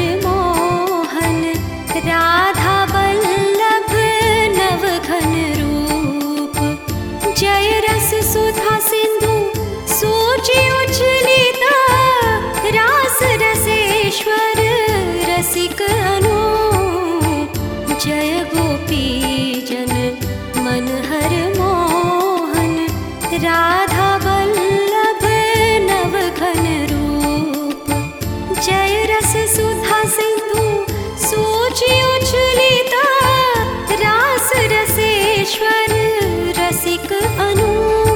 हर मोहन, राधा वल्लभ नवघन रूप। जय रस सुधा सिंधु सूची उछलिता, रास रसेश्वर रसिक अनूप। जय गोपी जन मन हर मोहन, राधा वल्लभ नवघन रूप। जय रस सुधा सिंधु सूची उछलिता, रास रसेश्वर रसिक अनूप।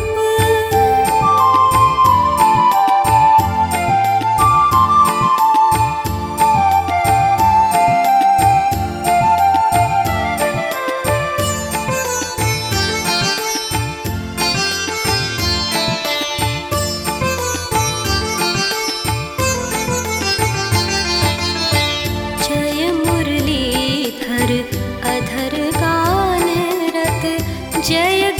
जय मुरलीधर अधर गान रत, जय